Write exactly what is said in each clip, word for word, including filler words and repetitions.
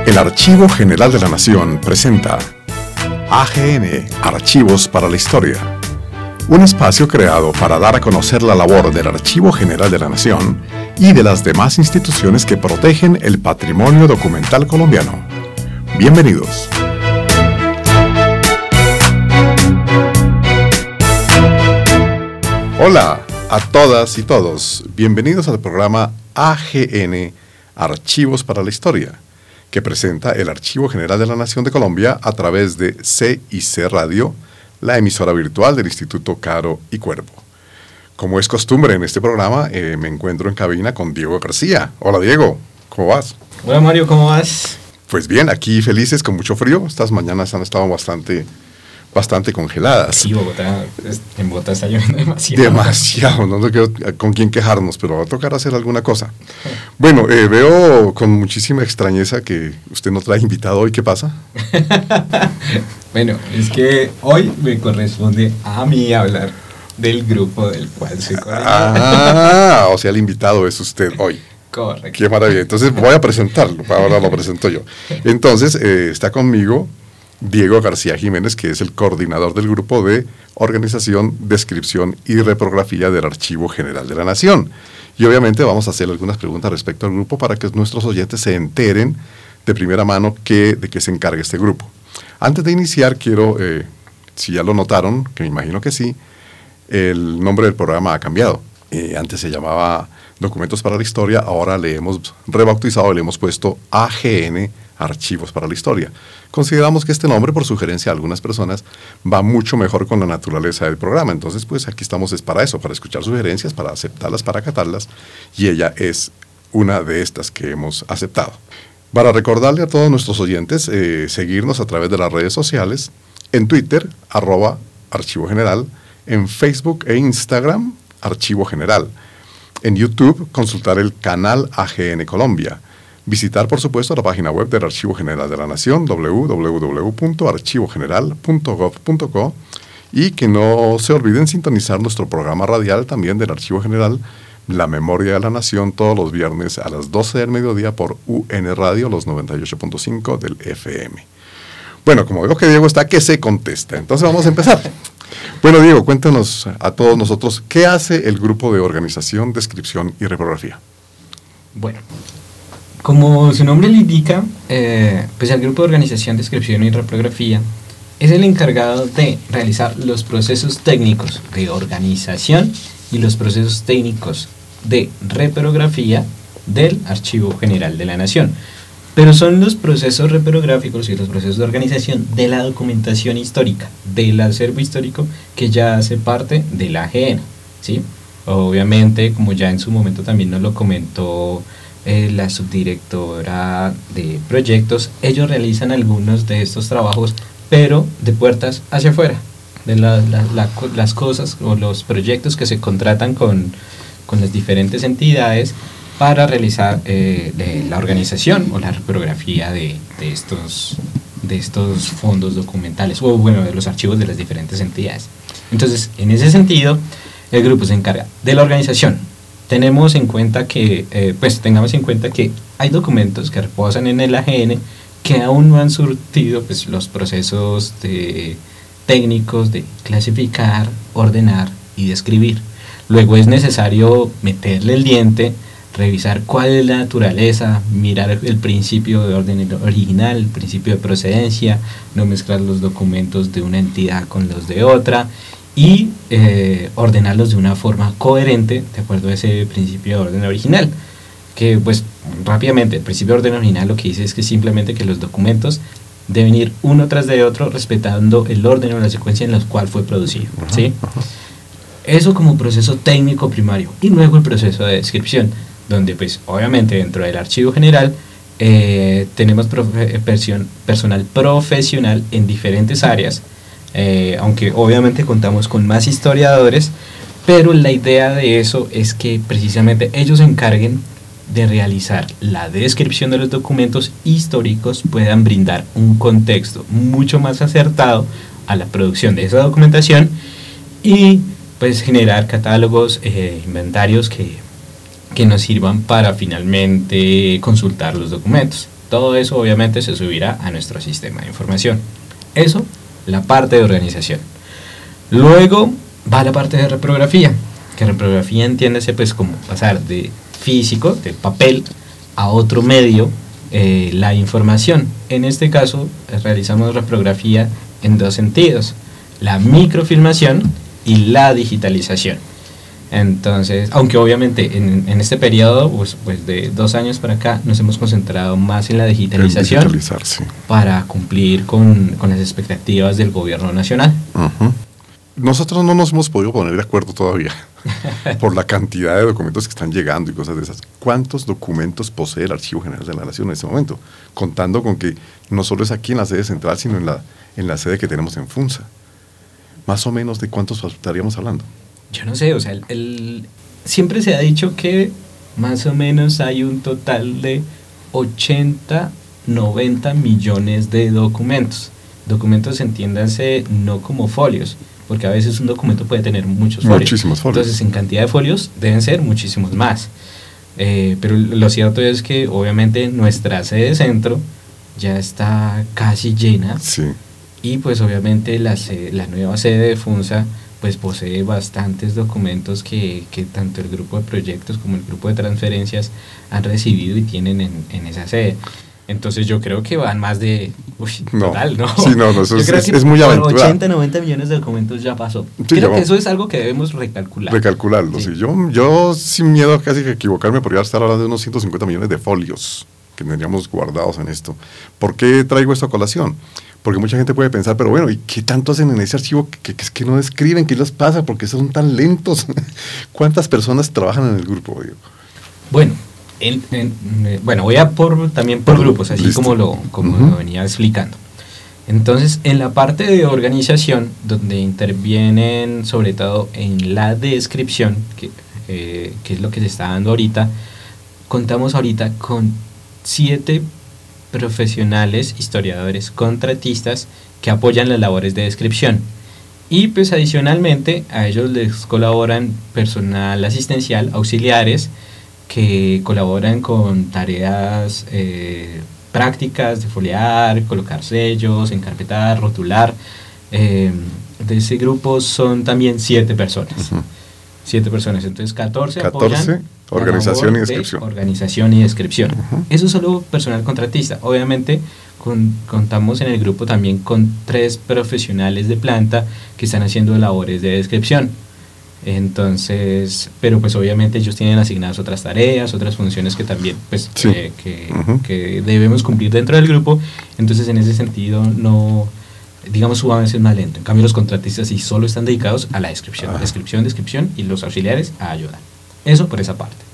El Archivo General de la Nación presenta A G N, Archivos para la Historia, un espacio creado para dar a conocer la labor del Archivo General de la Nación y de las demás instituciones que protegen el patrimonio documental colombiano. Bienvenidos. Hola a todas y todos, bienvenidos al programa A G N, Archivos para la Historia, que presenta el Archivo General de la Nación de Colombia a través de C I C Radio, la emisora virtual del Instituto Caro y Cuervo. Como es costumbre en este programa, eh, me encuentro en cabina con Diego García. Hola Diego, ¿cómo vas? Hola Mario, ¿cómo vas? Pues bien, aquí felices, con mucho frío. Estas mañanas han estado bastante, bastante congeladas. Sí, Bogotá, en Bogotá está lloviendo demasiado. Demasiado, no sé con quién quejarnos, pero va a tocar hacer alguna cosa. Bueno, eh, veo con muchísima extrañeza que usted no trae invitado hoy. ¿Qué pasa? Bueno, es que hoy me corresponde a mí hablar del grupo del cual soy coordinador. Ah, o sea, el invitado es usted hoy. Correcto. Qué maravilla. Entonces voy a presentarlo, ahora lo presento yo. Entonces, eh, está conmigo Diego García Jiménez, que es el coordinador del grupo de Organización, Descripción y Reprografía del Archivo General de la Nación. Y obviamente vamos a hacer algunas preguntas respecto al grupo para que nuestros oyentes se enteren de primera mano que, de qué se encarga este grupo. Antes de iniciar, quiero, eh, si ya lo notaron, que me imagino que sí, el nombre del programa ha cambiado. Eh, antes se llamaba Documentos para la Historia, ahora le hemos rebautizado y le hemos puesto A G N, Archivos para la Historia. Consideramos que este nombre, por sugerencia de algunas personas, va mucho mejor con la naturaleza del programa. Entonces, pues aquí estamos es para eso, para escuchar sugerencias, para aceptarlas, para acatarlas, y ella es una de estas que hemos aceptado. Para recordarle a todos nuestros oyentes, eh, seguirnos a través de las redes sociales, en Twitter, arroba Archivo General, en Facebook e Instagram, Archivo General. En YouTube, consultar el canal A G N Colombia. Visitar, por supuesto, la página web del Archivo General de la Nación, doble u doble u doble u punto archivo general punto gob punto co, y que no se olviden sintonizar nuestro programa radial también del Archivo General, La Memoria de la Nación, todos los viernes a las doce del mediodía por U N Radio, los noventa y ocho punto cinco del F M. Bueno, como veo que Diego está, que se contesta. Entonces vamos a empezar. Bueno, Diego, cuéntanos a todos nosotros, ¿qué hace el grupo de Organización, Descripción y Reprografía? Bueno, como su nombre le indica, eh, pues el grupo de Organización, Descripción y Reprografía es el encargado de realizar los procesos técnicos de organización y los procesos técnicos de reprografía del Archivo General de la Nación. Pero son los procesos reprográficos y los procesos de organización de la documentación histórica, del acervo histórico que ya hace parte de la A G N, ¿sí? Obviamente, como ya en su momento también nos lo comentó eh, la subdirectora de proyectos, ellos realizan algunos de estos trabajos, pero de puertas hacia afuera, de la, la, la, las cosas o los proyectos que se contratan con, con las diferentes entidades para realizar eh, de la organización o la reprografía de, de, estos, de estos fondos documentales, o bueno, de los archivos de las diferentes entidades. Entonces, en ese sentido, el grupo se encarga de la organización. Tenemos en cuenta que, eh, pues tengamos en cuenta que hay documentos que reposan en el A G N que aún no han surtido pues, los procesos de, técnicos de clasificar, ordenar y describir. Luego es necesario meterle el diente, revisar cuál es la naturaleza, mirar el principio de orden original, el principio de procedencia, no mezclar los documentos de una entidad con los de otra y eh, ordenarlos de una forma coherente de acuerdo a ese principio de orden original. Que pues rápidamente, el principio de orden original lo que dice es que simplemente que los documentos deben ir uno tras de otro respetando el orden o la secuencia en la cual fue producido, ¿sí? Eso como proceso técnico primario. Y luego el proceso de descripción, donde pues obviamente dentro del archivo general eh, tenemos profe- person- personal profesional en diferentes áreas, eh, aunque obviamente contamos con más historiadores, pero la idea de eso es que precisamente ellos se encarguen de realizar la descripción de los documentos históricos, puedan brindar un contexto mucho más acertado a la producción de esa documentación y pues generar catálogos, eh, inventarios que que nos sirvan para finalmente consultar los documentos. Todo eso obviamente se subirá a nuestro sistema de información. Eso, la parte de organización. Luego va la parte de reprografía, que reprografía entiéndase pues como pasar de físico, del papel, a otro medio, eh, la información. En este caso realizamos reprografía en dos sentidos, la microfilmación y la digitalización. Entonces, aunque obviamente en, en este periodo, pues, pues de dos años para acá, nos hemos concentrado más en la digitalización sí. para cumplir con, con las expectativas del gobierno nacional. Uh-huh. Nosotros no nos hemos podido poner de acuerdo todavía por la cantidad de documentos que están llegando y cosas de esas. ¿Cuántos documentos posee el Archivo General de la Nación en este momento? Contando con que no solo es aquí en la sede central, sino en la, en la sede que tenemos en Funza. Más o menos, ¿de cuántos estaríamos hablando? Yo no sé, o sea, el, el, siempre se ha dicho que más o menos hay un total de ochenta, noventa millones de documentos. Documentos, entiéndanse, no como folios, porque a veces un documento puede tener muchos folios. Muchísimos folios. Entonces, en cantidad de folios deben ser muchísimos más. Eh, pero lo cierto es que, obviamente, nuestra sede centro ya está casi llena. Sí. Y, pues, obviamente, la, la nueva sede de Funza pues posee bastantes documentos que, que tanto el grupo de proyectos como el grupo de transferencias han recibido y tienen en, en esa sede. Entonces yo creo que van más de... Uy, no, total, ¿no? Sí, no, no, eso es, es, es muy aventurado. aventurado. ochenta, noventa millones de documentos ya pasó. Sí, creo ya que eso es algo que debemos recalcular. Recalcularlo, sí. sí. Yo, yo sin miedo casi que equivocarme, podría estar hablando de unos ciento cincuenta millones de folios que tendríamos guardados en esto. ¿Por qué traigo esto a colación? Porque mucha gente puede pensar, pero bueno, ¿y qué tanto hacen en ese archivo que, que, que no escriben? ¿Qué les pasa? ¿Por qué son tan lentos? ¿Cuántas personas trabajan en el grupo? Digo? Bueno, en, en, eh, bueno, voy a por también por grupos, así Listo. como, lo, como uh-huh. lo venía explicando. Entonces, en la parte de organización, donde intervienen sobre todo en la descripción, que, eh, que es lo que se está dando ahorita, contamos ahorita con siete profesionales, historiadores, contratistas que apoyan las labores de descripción. Y pues adicionalmente a ellos les colaboran personal asistencial, auxiliares, que colaboran con tareas eh, prácticas de foliar, colocar sellos, encarpetar, rotular. Eh, de ese grupo son también siete personas. Uh-huh. Siete personas, entonces catorce, catorce apoyan organización y descripción. Organización y descripción. Uh-huh. Eso es solo personal contratista. Obviamente con, contamos en el grupo también con tres profesionales de planta que están haciendo labores de descripción. Entonces, pero pues obviamente ellos tienen asignadas otras tareas, otras funciones que también pues sí. eh, que, uh-huh. que debemos cumplir dentro del grupo. Entonces en ese sentido no, digamos, su avance es más lento. En cambio los contratistas sí solo están dedicados a la descripción, ah. descripción, descripción y los auxiliares a ayudar. Eso por esa parte.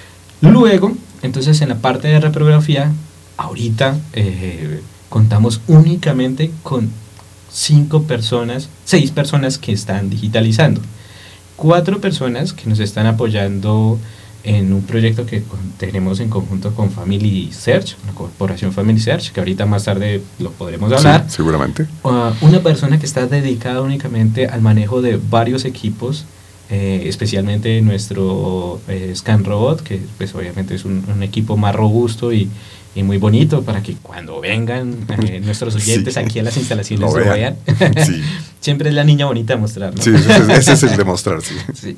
Luego, entonces en la parte de reprografía, ahorita eh, contamos únicamente con cinco personas, seis personas que están digitalizando. Cuatro personas que nos están apoyando en un proyecto que tenemos en conjunto con Family Search, la corporación Family Search, que ahorita más tarde lo podremos hablar. Sí, seguramente. Uh, una persona que está dedicada únicamente al manejo de varios equipos, eh, especialmente nuestro eh, Scan Robot, que pues obviamente es un, un equipo más robusto y, y muy bonito para que cuando vengan eh, nuestros oyentes sí. aquí a las instalaciones lo, lo vean. Sí. Siempre es la niña bonita de mostrar, ¿no? Sí, ese, ese es el de mostrar, sí. sí.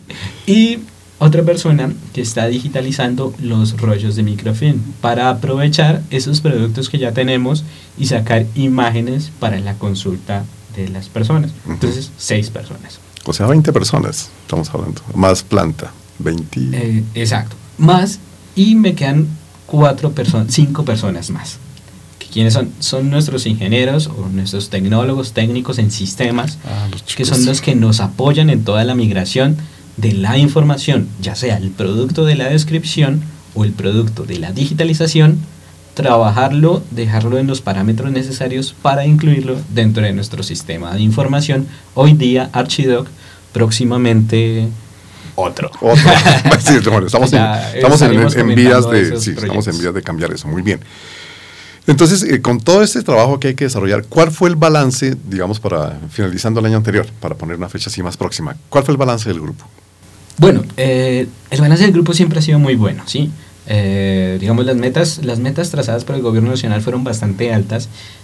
Y otra persona que está digitalizando los rollos de microfilm para aprovechar esos productos que ya tenemos y sacar imágenes para la consulta de las personas. Uh-huh. Entonces, seis personas. O sea, veinte personas, estamos hablando. Más planta, veinte. Eh, exacto. Más, y me quedan cuatro personas, cinco personas más. ¿Quiénes son? Son nuestros ingenieros o nuestros tecnólogos técnicos en sistemas, ah, que son los que nos apoyan en toda la migración de la información, ya sea el producto de la descripción o el producto de la digitalización, trabajarlo, dejarlo en los parámetros necesarios para incluirlo dentro de nuestro sistema de información. Hoy día Archidoc, próximamente otro. Otro. Sí, bueno, estamos ya, en, estamos en, en vías de, sí, estamos en vías de cambiar eso. Muy bien. Entonces, eh, con todo este trabajo que hay que desarrollar, ¿cuál fue el balance, digamos, para finalizando el año anterior, para poner una fecha así más próxima? ¿Cuál fue el balance del grupo? Bueno, eh, el balance del grupo siempre ha sido muy bueno, ¿sí? Eh, digamos, las metas, las metas trazadas por el gobierno nacional fueron bastante altas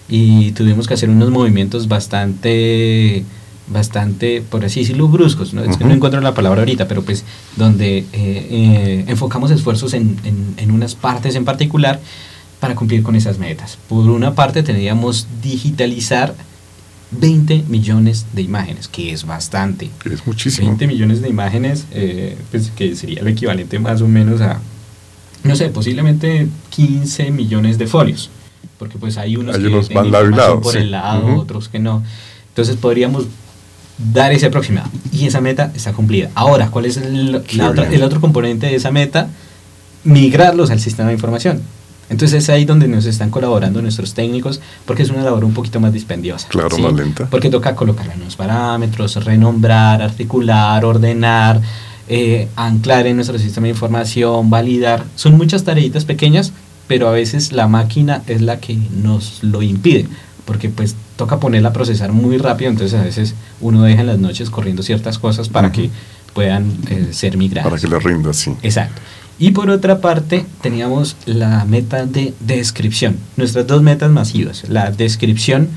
y tuvimos que hacer unos movimientos bastante, bastante, por así decirlo, bruscos, ¿no? Es uh-huh. que no encuentro la palabra ahorita, pero pues donde eh, eh, enfocamos esfuerzos en, en, en unas partes en particular para cumplir con esas metas. Por una parte teníamos digitalizar veinte millones de imágenes, que es bastante. Es muchísimo. veinte millones de imágenes, eh, pues que sería el equivalente más o menos a, no sé, posiblemente quince millones de folios, porque pues hay unos hay que unos tienen van lado y lado, por sí. el lado, uh-huh. otros que no. Entonces podríamos dar ese aproximado, y esa meta está cumplida. Ahora, ¿cuál es el, la otra, el otro componente de esa meta? Migrarlos al sistema de información. Entonces es ahí donde nos están colaborando nuestros técnicos, porque es una labor un poquito más dispendiosa. Claro, ¿sí? más lenta. Porque toca colocar unos parámetros, renombrar, articular, ordenar, eh, anclar en nuestro sistema de información, validar. Son muchas tareitas pequeñas, pero a veces la máquina es la que nos lo impide, porque pues toca ponerla a procesar muy rápido, entonces a veces uno deja en las noches corriendo ciertas cosas para uh-huh. que puedan eh, ser migradas. Para que le rinda, sí. Exacto. Y por otra parte, teníamos la meta de descripción. Nuestras dos metas masivas. La descripción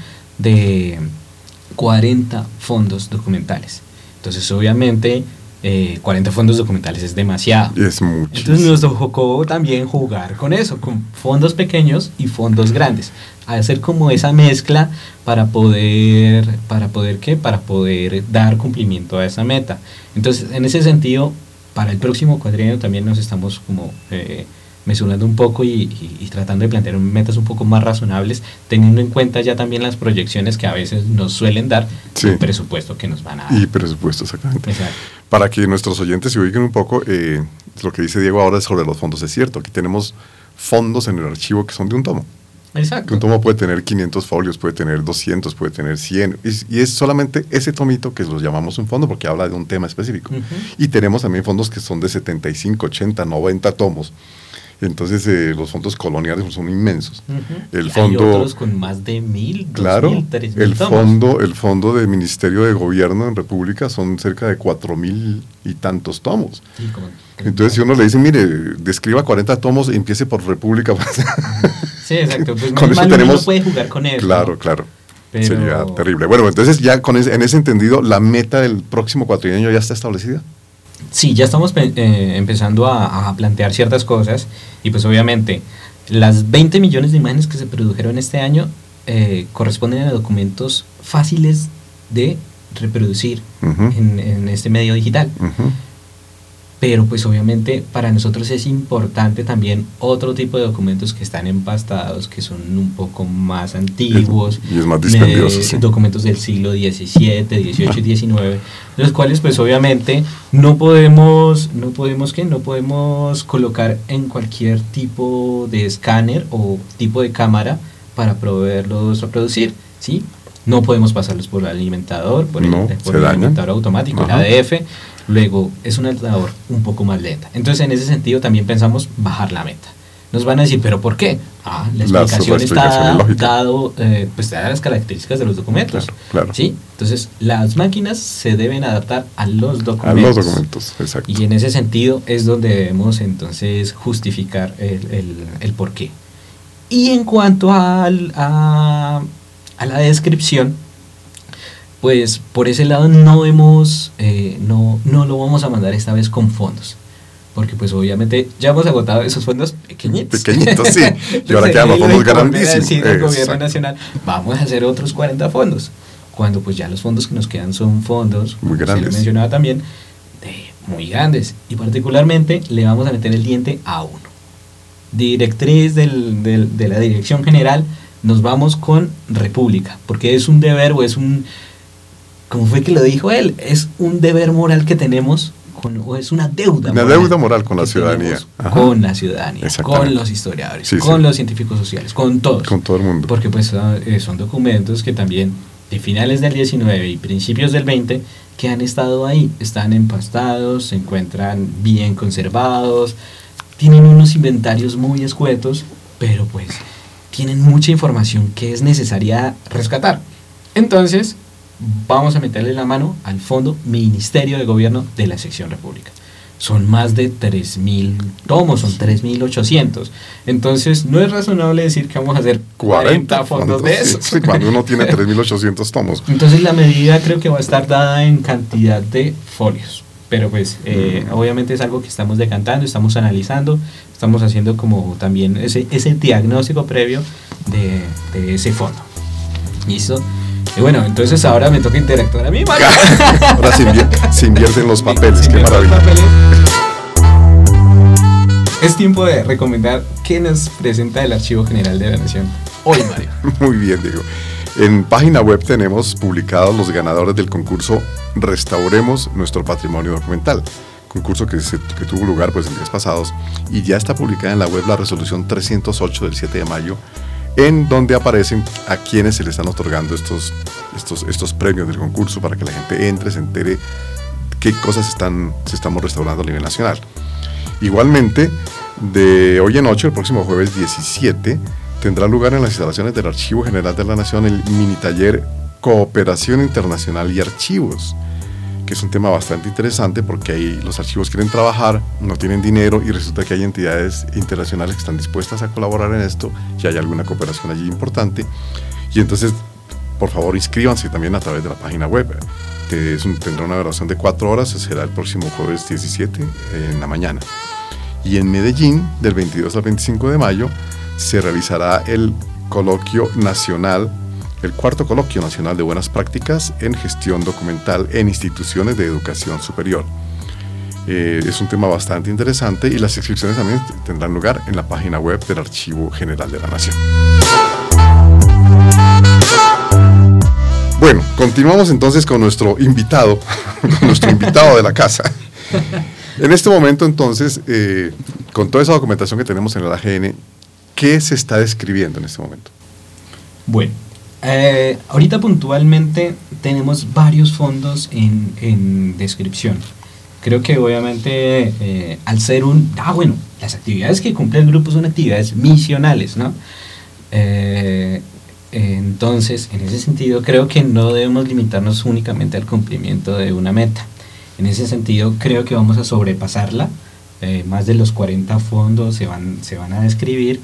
de cuarenta fondos documentales. Entonces, obviamente, eh, cuarenta fondos documentales es demasiado. Es mucho. Entonces, nos tocó también jugar con eso, con fondos pequeños y fondos grandes. Hacer como esa mezcla para poder, ¿para poder qué? Para poder dar cumplimiento a esa meta. Entonces, en ese sentido, para el próximo cuatrienio también nos estamos como eh, mesurando un poco y, y, y tratando de plantear metas un poco más razonables, teniendo en cuenta ya también las proyecciones que a veces nos suelen dar, sí. el presupuesto que nos van a dar. Y presupuesto, exactamente. Exacto. Para que nuestros oyentes se ubiquen un poco, eh, lo que dice Diego ahora sobre los fondos es cierto. Aquí tenemos fondos en el archivo que son de un tomo. Exacto. Que un tomo puede tener quinientos folios, puede tener doscientos, puede tener cien, y, y es solamente ese tomito que los llamamos un fondo porque habla de un tema específico. Uh-huh. Y tenemos también fondos que son de setenta y cinco, ochenta, noventa tomos. Entonces eh, los fondos coloniales son inmensos. Uh-huh. El y fondo, hay otros con más de mil, claro, dos mil, tres mil el tomos. fondo, el fondo del Ministerio de Gobierno en República son cerca de cuatro mil y tantos tomos. Sí, como, entonces si uno le dice, mire, describa cuarenta tomos, empiece por República. Sí, exacto. Pues con eso tenemos, uno puede jugar con eso. Claro, ¿no? claro. Pero... sería terrible. Bueno, entonces ya con ese, en ese entendido, la meta del próximo cuatrienio ya está establecida. Sí, ya estamos eh, empezando a, a plantear ciertas cosas y pues obviamente las veinte millones de imágenes que se produjeron este año eh, corresponden a documentos fáciles de reproducir uh-huh. en, en este medio digital. Uh-huh. Pero pues obviamente para nosotros es importante también otro tipo de documentos que están empastados, que son un poco más antiguos. Y es más dispendioso, eh, sí. Documentos del siglo diecisiete, dieciocho y diecinueve, los cuales pues obviamente no podemos, no podemos ¿qué? No podemos colocar en cualquier tipo de escáner o tipo de cámara para poderlos reproducir, ¿sí? No podemos pasarlos por el alimentador, por el, no, por el alimentador automático, el A D F. Luego, es una labor un poco más lenta. Entonces, en ese sentido, también pensamos bajar la meta. Nos van a decir, ¿pero por qué? Ah, la explicación, la explicación está dado, eh, pues, dadas las características de los documentos. Claro, claro. ¿Sí? Entonces, las máquinas se deben adaptar a los documentos. A los documentos, exacto. Y en ese sentido es donde debemos, entonces, justificar el, el, el por qué. Y en cuanto al, a, a la descripción, pues por ese lado no hemos, eh, no, no lo vamos a mandar esta vez con fondos, porque pues obviamente ya hemos agotado esos fondos pequeñitos. Pequeñitos, sí, y ahora quedan los fondos grandísimos. Sí, el gobierno nacional, vamos a hacer otros cuarenta fondos, cuando pues ya los fondos que nos quedan son fondos, muy grandes, se lo mencionaba también, de muy grandes, y particularmente le vamos a meter el diente a uno. Directriz del, del, de la Dirección General, nos vamos con República, porque es un deber o es un... ¿Cómo fue que lo dijo él? Es un deber moral que tenemos, con, o es una deuda una moral. deuda moral con la ciudadanía. Con la ciudadanía, con los historiadores, sí, con sí. los científicos sociales, con todos. Con todo el mundo. Porque pues eh, son documentos que también, de finales del diecinueve y principios del veinte, que han estado ahí, están empastados, se encuentran bien conservados, tienen unos inventarios muy escuetos, pero pues tienen mucha información que es necesaria rescatar. Entonces, vamos a meterle la mano al Fondo Ministerio de Gobierno de la Sección República. son más de tres mil tomos, son tres mil ochocientos. Entonces, no es razonable decir que vamos a hacer cuarenta fondos de esos. Sí, cuando uno tiene tres mil ochocientos tomos. Entonces, la medida creo que va a estar dada en cantidad de folios. Pero pues, eh, mm. obviamente es algo que estamos decantando, estamos analizando, estamos haciendo como también ese, ese diagnóstico previo de, de ese fondo. ¿Listo? Y bueno, entonces ahora me toca interactuar a mí, Mario. Ahora se, invier se invierten los papeles, sí, qué maravilla. Papeles. Es tiempo de recomendar qué nos presenta el Archivo General de la Nación hoy, Mario. Muy bien, Diego. En página web tenemos publicados los ganadores del concurso Restauremos Nuestro Patrimonio Documental, concurso que, se, que tuvo lugar pues en días pasados, y ya está publicada en la web la resolución trescientos ocho del siete de mayo, en donde aparecen a quienes se le están otorgando estos, estos, estos premios del concurso, para que la gente entre, se entere qué cosas están, se estamos restaurando a nivel nacional. Igualmente, de hoy en ocho, el próximo jueves diecisiete, tendrá lugar en las instalaciones del Archivo General de la Nación el mini taller Cooperación Internacional y Archivos, que es un tema bastante interesante porque ahí los archivos quieren trabajar, no tienen dinero, y resulta que hay entidades internacionales que están dispuestas a colaborar en esto, y hay alguna cooperación allí importante. Y entonces, por favor, inscríbanse también a través de la página web. Es un, tendrá una duración de cuatro horas, será el próximo jueves diecisiete en la mañana. Y en Medellín, del veintidós al veinticinco de mayo, se realizará el coloquio nacional, el cuarto coloquio nacional de buenas prácticas en gestión documental en instituciones de educación superior. Eh, es un tema bastante interesante, y las inscripciones también tendrán lugar en la página web del Archivo General de la Nación. Bueno, continuamos entonces con nuestro invitado, con nuestro invitado de la casa. En este momento entonces, eh, con toda esa documentación que tenemos en el A G N, ¿qué se está describiendo en este momento? Bueno, eh, ahorita puntualmente tenemos varios fondos en, en descripción. Creo que obviamente eh, al ser un... Ah, bueno, las actividades que cumple el grupo son actividades misionales, ¿no? Eh, entonces, en ese sentido, creo que no debemos limitarnos únicamente al cumplimiento de una meta. En ese sentido, creo que vamos a sobrepasarla. Eh, más de los cuarenta fondos se van, se van a describir.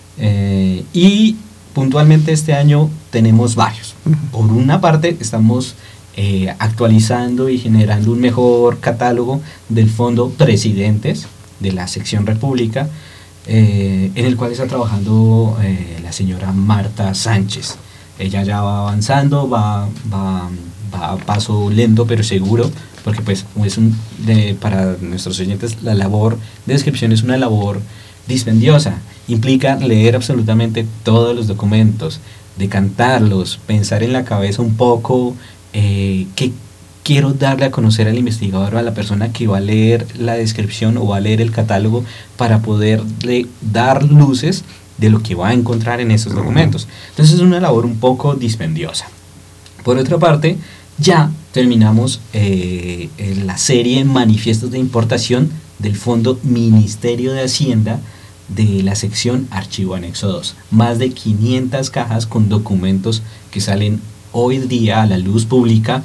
Eh, y puntualmente este año tenemos varios. Por una parte estamos eh, actualizando y generando un mejor catálogo del fondo Presidentes de la sección República, eh, en el cual está trabajando eh, la señora Marta Sánchez. Ella ya va avanzando, va, va, va a paso lento pero seguro, porque pues es un, de, para nuestros oyentes la labor de descripción es una labor dispendiosa. Implica leer absolutamente todos los documentos, decantarlos, pensar en la cabeza un poco eh, qué quiero darle a conocer al investigador o a la persona que va a leer la descripción o va a leer el catálogo, para poderle dar luces de lo que va a encontrar en esos documentos. Entonces es una labor un poco dispendiosa. Por otra parte, ya terminamos eh, la serie Manifiestos de Importación del Fondo Ministerio de Hacienda, de la sección Archivo Anexo dos. Más de quinientas cajas con documentos que salen hoy día a la luz pública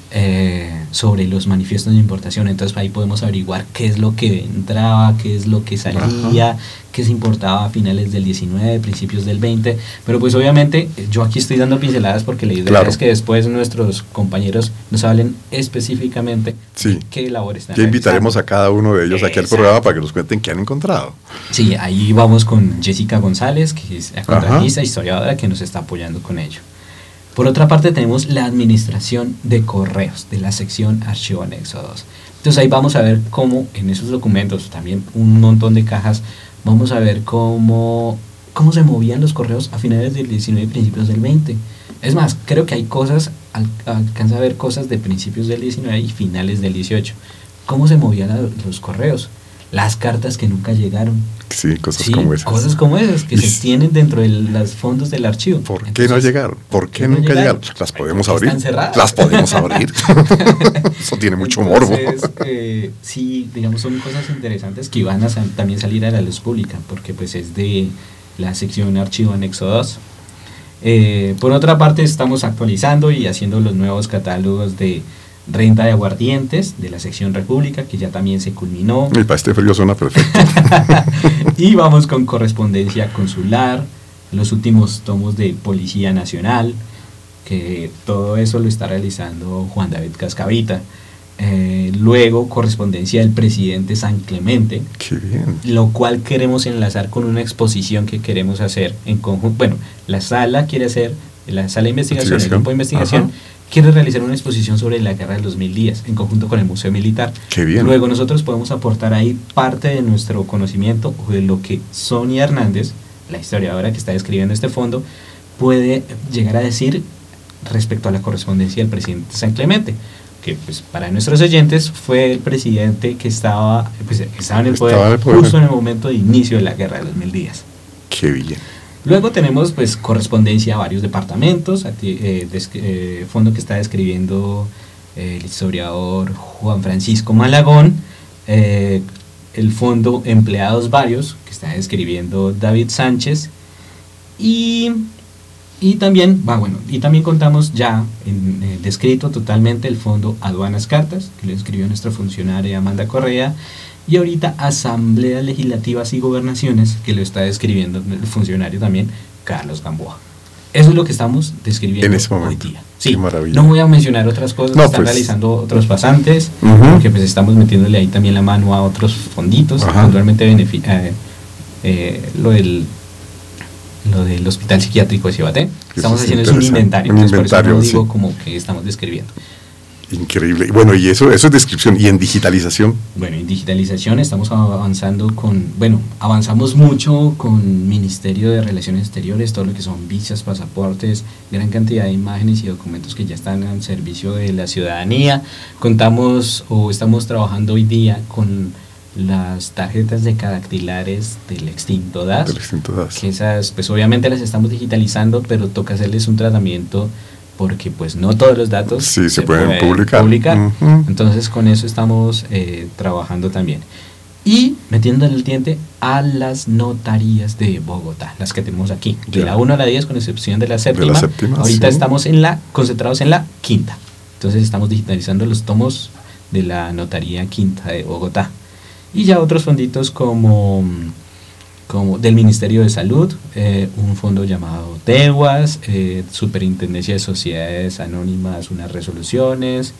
eh, sobre los manifiestos de importación. Entonces ahí podemos averiguar qué es lo que entraba, qué es lo que salía, ajá, qué se importaba a finales del diecinueve, principios del veinte. Pero pues obviamente yo aquí estoy dando pinceladas porque la idea claro. es que después nuestros compañeros nos hablen específicamente sí. de qué labor están realizando. Ya invitaremos a cada uno de ellos Exacto. aquí al programa para que nos cuenten qué han encontrado. Sí, ahí vamos con Jessica González, que es la contratista, historiadora, que nos está apoyando con ello. Por otra parte tenemos la administración de correos de la sección Archivo Anexo dos. Entonces ahí vamos a ver cómo en esos documentos, también un montón de cajas, vamos a ver cómo, cómo se movían los correos a finales del diecinueve y principios del veinte. Es más, creo que hay cosas, al, alcanza a ver cosas de principios del diecinueve y finales del dieciocho. ¿Cómo se movían la, los correos? Las cartas que nunca llegaron. Sí, cosas sí, como esas. Cosas como esas que y se tienen dentro de los fondos del archivo. ¿Por qué Entonces, no llegaron? ¿Por qué, qué nunca no llegaron? llegaron? ¿Las podemos abrir? ¿Están cerradas? Las podemos abrir. Eso tiene mucho morbo. Entonces, eh, sí, digamos, son cosas interesantes que van a sa- también salir a la luz pública, porque pues es de la sección Archivo Anexo dos. Eh, por otra parte, estamos actualizando y haciendo los nuevos catálogos de renta de aguardientes de la sección República, que ya también se culminó. Y para este frío suena perfecto. Y vamos con correspondencia consular, los últimos tomos de Policía Nacional, que todo eso lo está realizando Juan David Cascavita. Eh, luego correspondencia del presidente San Clemente. Qué bien. Lo cual queremos enlazar con una exposición que queremos hacer en conjunto. Bueno, la sala quiere hacer, la sala de investigación, el grupo de investigación, ajá, quiere realizar una exposición sobre la guerra de los mil días en conjunto con el Museo Militar. Qué bien. Luego nosotros podemos aportar ahí parte de nuestro conocimiento o de lo que Sonia Hernández, la historiadora que está describiendo este fondo, puede llegar a decir respecto a la correspondencia del presidente San Clemente, que pues para nuestros oyentes fue el presidente que estaba, pues, estaba, en el poder, estaba en el poder justo en el momento de inicio de la guerra de los mil días. Qué bien. Luego tenemos pues correspondencia a varios departamentos, eh, des, eh, fondo que está describiendo eh, el historiador Juan Francisco Malagón, eh, el fondo empleados varios que está describiendo David Sánchez, y Y también, va, bueno, y también contamos ya en, eh, descrito totalmente el fondo Aduanas Cartas, que lo escribió nuestra funcionaria Amanda Correa, y ahorita Asambleas Legislativas y Gobernaciones, que lo está describiendo el funcionario también Carlos Gamboa. Eso es lo que estamos describiendo en ese momento. Hoy día. Sí, qué maravilla. No voy a mencionar otras cosas, no, que están pues, realizando otros pasantes, uh-huh, porque pues estamos metiéndole ahí también la mano a otros fonditos, puntualmente eh, eh, lo del lo del Hospital Psiquiátrico de Cibaté. Estamos haciendo es un inventario, un entonces inventario, por eso no digo sí, como que estamos describiendo. Increíble. Bueno, y eso, eso es descripción. ¿Y en digitalización? Bueno, en digitalización estamos avanzando con, bueno, avanzamos mucho con Ministerio de Relaciones Exteriores, todo lo que son visas, pasaportes, gran cantidad de imágenes y documentos que ya están al servicio de la ciudadanía. Contamos o estamos trabajando hoy día con las tarjetas decadactilares del extinto D A S, del extinto D A S. Que esas, pues obviamente las estamos digitalizando, pero toca hacerles un tratamiento porque pues no todos los datos sí, se, se pueden, pueden publicar, publicar. Uh-huh. Entonces con eso estamos eh, trabajando también. Y metiendo el diente a las notarías de Bogotá, las que tenemos aquí, de ya. la uno a la diez con excepción de la séptima. De la séptima Ahorita sí. estamos en la concentrados en la quinta. Entonces estamos digitalizando los tomos de la notaría quinta de Bogotá. Y ya otros fonditos como, como del Ministerio de Salud, eh, un fondo llamado TEWAS, eh, Superintendencia de Sociedades Anónimas, unas resoluciones,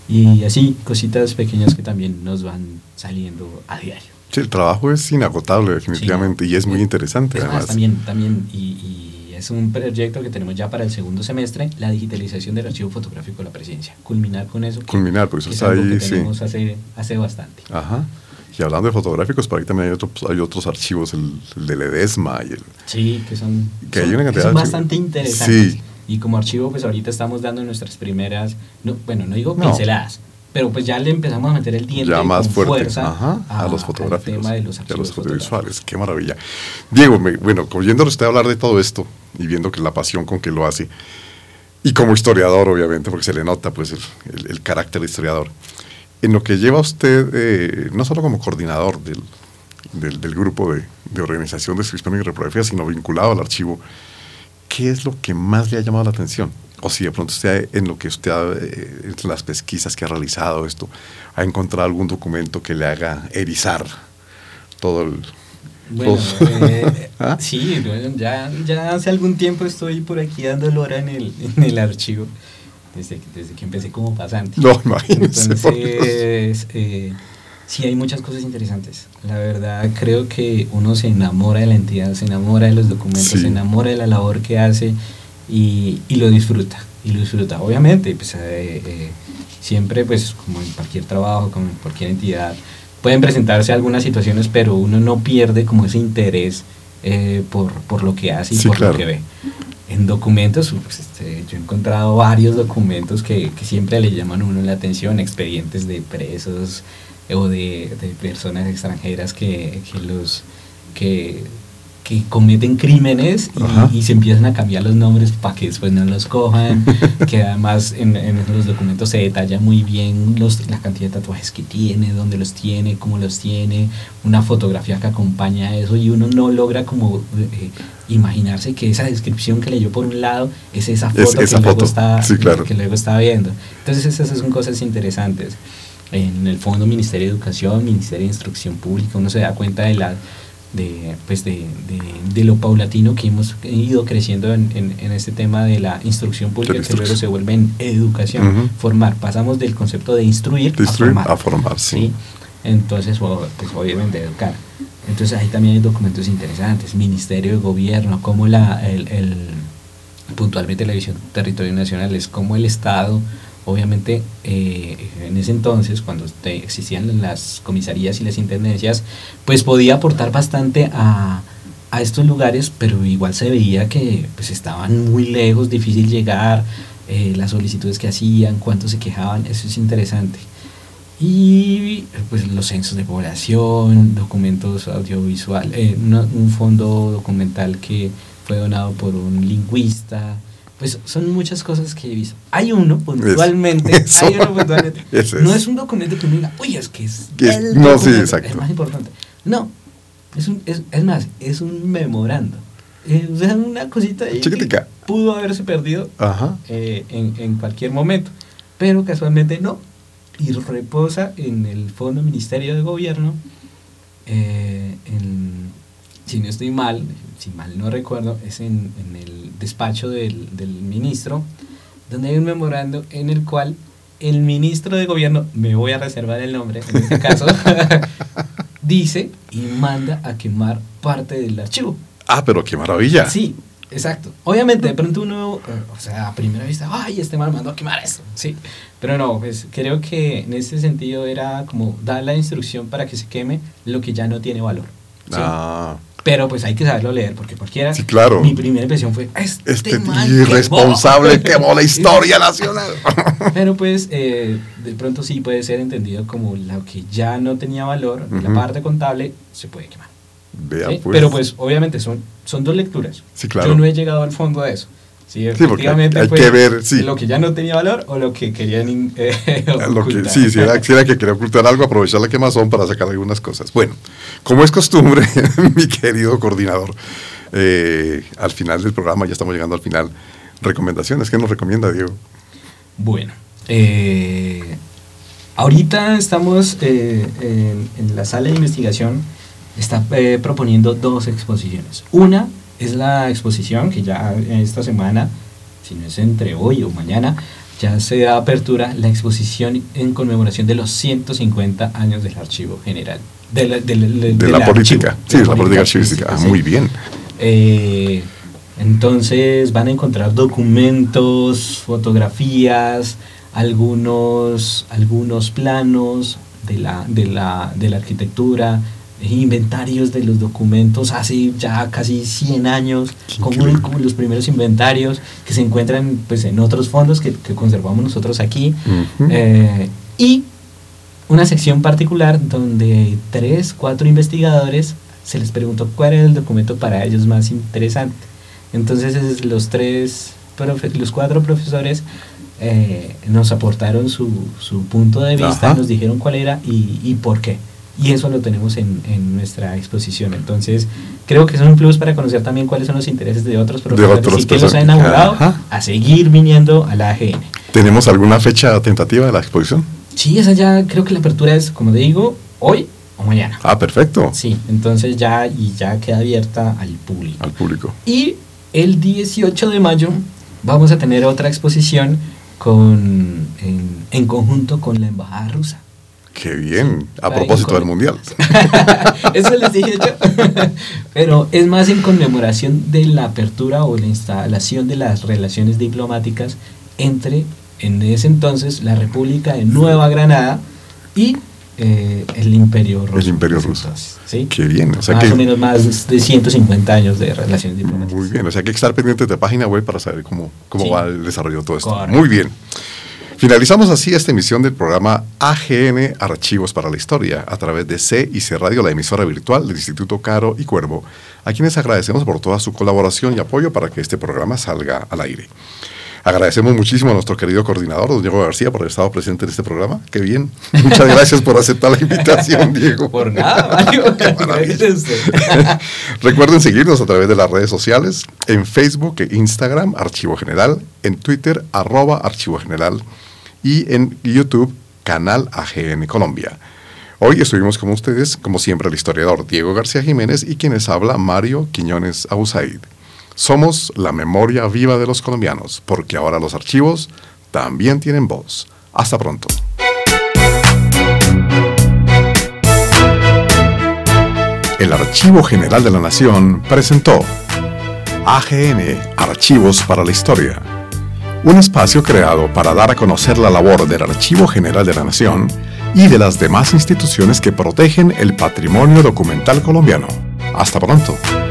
y así cositas pequeñas que también nos van saliendo a diario. Sí, el trabajo es inagotable definitivamente, sí, y es muy interesante es además. Más, también, también y, y es un proyecto que tenemos ya para el segundo semestre, la digitalización del archivo fotográfico de la presidencia. Culminar con eso. Culminar, porque eso es está algo ahí, que tenemos sí. hace, hace bastante. Ajá. Y hablando de fotográficos, por ahí también hay, otro, hay otros archivos, el, el del Edesma y el... Sí, que son, que son, hay una cantidad que son de bastante interesantes. Sí. Y como archivo, pues ahorita estamos dando nuestras primeras, no, bueno, no digo pinceladas, no. pero pues ya le empezamos a meter el diente ya más con fuerte, fuerza Ajá, a, a los fotográficos, al tema de los archivos a los audiovisuales. Qué maravilla. Diego, me, bueno, oyéndolo usted hablar de todo esto y viendo que la pasión con que lo hace, y como historiador, obviamente, porque se le nota pues el, el, el carácter de historiador, en lo que lleva usted, eh, no solo como coordinador del, del, del grupo de, de organización de descripción y reprografía, sino vinculado al archivo, ¿qué es lo que más le ha llamado la atención? O si de pronto usted, en lo que usted, ha, eh, en las pesquisas que ha realizado esto, ha encontrado algún documento que le haga erizar todo el... Bueno, eh, ¿Ah? sí, bueno, ya, ya hace algún tiempo estoy por aquí dando lora en el, en el archivo. Desde, desde que empecé como pasante. No, imagínese. Entonces, eh, sí hay muchas cosas interesantes. La verdad, creo que uno se enamora de la entidad, se enamora de los documentos, sí. se enamora de la labor que hace y, y lo disfruta. Y lo disfruta. Obviamente, pues, eh, eh, siempre, pues, como en cualquier trabajo, como en cualquier entidad, pueden presentarse algunas situaciones, pero uno no pierde como ese interés eh, por, por lo que hace y sí, por claro. lo que ve. En documentos, pues, este, yo he encontrado varios documentos que, que siempre le llaman a uno la atención, expedientes de presos eh, o de, de personas extranjeras que, que los que que cometen crímenes y, y se empiezan a cambiar los nombres para que después no los cojan, que además en, en los documentos se detalla muy bien los, la cantidad de tatuajes que tiene, dónde los tiene, cómo los tiene, una fotografía que acompaña eso, y uno no logra como eh, imaginarse que esa descripción que leyó por un lado es esa foto, es esa que, foto. Luego está, Sí, claro. que luego está viendo. Entonces esas son cosas interesantes. En el fondo Ministerio de Educación, Ministerio de Instrucción Pública, uno se da cuenta de la de pues de, de, de lo paulatino que hemos ido creciendo en, en, en este tema de la instrucción pública, que luego se vuelve en educación, uh-huh. formar. Pasamos del concepto de instruir, de instruir a formar, a formar sí. ¿sí? Entonces, pues obviamente educar. Entonces ahí también hay documentos interesantes, Ministerio de Gobierno, como la el, el puntualmente la División Territorio Nacional es como el Estado. Obviamente, eh, en ese entonces, cuando te existían las comisarías y las intendencias, pues podía aportar bastante a, a estos lugares, pero igual se veía que pues estaban muy lejos, difícil llegar, eh, las solicitudes que hacían, cuánto se quejaban, eso es interesante. Y pues los censos de población, documentos audiovisuales, eh, una, un fondo documental que fue donado por un lingüista. Pues son muchas cosas que he visto. Hay uno puntualmente, eso, hay uno puntualmente. Es. No es un documento que uno diga, uy, es que es es el no, documento, sí, exacto. es más importante. No, es, un, es, es más, es un memorando. Eh, o sea, una cosita ahí chiquitica. Que pudo haberse perdido Ajá. Eh, en, en cualquier momento, pero casualmente no. Y reposa en el Fondo Ministerio de Gobierno, eh, en, si no estoy mal, si mal no recuerdo, es en, en el despacho del, del ministro, donde hay un memorando en el cual el ministro de Gobierno, me voy a reservar el nombre en este caso, dice y manda a quemar parte del archivo. Ah, pero qué maravilla. Sí, exacto. Obviamente, de pronto uno, o sea, a primera vista, ay, este man mandó a quemar esto, sí. Pero no, pues creo que en ese sentido era como dar la instrucción para que se queme lo que ya no tiene valor. ¿Sí? Ah. Pero pues hay que saberlo leer, porque cualquiera... Sí, claro. Mi primera impresión fue, este, este man irresponsable quemó la historia nacional. Pero pues eh, de pronto sí puede ser entendido como lo que ya no tenía valor, uh-huh. la parte contable se puede quemar. Vea, ¿Sí? pues. Pero pues obviamente son, son dos lecturas. Sí, claro. Yo no he llegado al fondo de eso. Sí, sí, porque hay, hay fue que ver sí. lo que ya no tenía valor o lo que querían eh, lo que, sí, si era, si era que quería ocultar algo, aprovechar la quemazón para sacar algunas cosas. Bueno, como es costumbre, mi querido coordinador, eh, al final del programa, ya estamos llegando al final, recomendaciones, ¿qué nos recomienda, Diego? Bueno, eh, ahorita estamos eh, en, en la sala de investigación, está eh, proponiendo dos exposiciones. Una es la exposición que ya esta semana, si no es entre hoy o mañana, ya se da apertura, la exposición en conmemoración de los ciento cincuenta años del Archivo General. De la, de la, de, de la política, archivo, sí, de la política archivística, ah, sí. Muy bien. Eh, entonces van a encontrar documentos, fotografías, algunos, algunos planos de la, de la, de la arquitectura, inventarios de los documentos hace ya casi cien años, como, como los primeros inventarios que se encuentran pues en otros fondos que, que conservamos nosotros aquí, uh-huh. eh, y una sección particular donde tres, cuatro investigadores se les preguntó cuál era el documento para ellos más interesante. Entonces los tres, profe, los cuatro profesores eh, nos aportaron su, su punto de vista, uh-huh. nos dijeron cuál era y, y por qué. Y eso lo tenemos en, en nuestra exposición. Entonces, creo que es un plus para conocer también cuáles son los intereses de otros profesores de otros y que los han enamorado Ajá. a seguir viniendo a la A G N. ¿Tenemos alguna fecha tentativa de la exposición? Sí, esa ya creo que la apertura es, como te digo, hoy o mañana. Ah, perfecto. Sí, entonces ya, y ya queda abierta al público. Al público. Y el dieciocho de mayo vamos a tener otra exposición con, en, en conjunto con la Embajada Rusa. Qué bien, a propósito del Mundial. Eso les dije yo. Pero es más en conmemoración de la apertura o la instalación de las relaciones diplomáticas entre, en ese entonces, la República de Nueva Granada y eh, el Imperio Ruso. El Imperio Ruso. Entonces, ¿sí? Qué bien. O sea más que, o menos más de ciento cincuenta años de relaciones diplomáticas. Muy bien, o sea que hay que estar pendientes de la página web para saber cómo, cómo sí. va el desarrollo de todo esto. Correcto. Muy bien. Finalizamos así esta emisión del programa A G N Archivos para la Historia a través de C I C Radio, la emisora virtual del Instituto Caro y Cuervo, a quienes agradecemos por toda su colaboración y apoyo para que este programa salga al aire. Agradecemos muchísimo a nuestro querido coordinador, don Diego García, por haber estado presente en este programa. ¡Qué bien! Muchas gracias por aceptar la invitación, Diego. Por nada, Mario. Gracias. Recuerden seguirnos a través de las redes sociales, en Facebook e Instagram, Archivo General, en Twitter, arroba Archivo General, y en YouTube, Canal A G N Colombia. Hoy estuvimos con ustedes, como siempre, el historiador Diego García Jiménez y quienes habla Mario Quiñones Abusaid. Somos la memoria viva de los colombianos, porque ahora los archivos también tienen voz. Hasta pronto. El Archivo General de la Nación presentó A G N Archivos para la Historia, un espacio creado para dar a conocer la labor del Archivo General de la Nación y de las demás instituciones que protegen el patrimonio documental colombiano. Hasta pronto.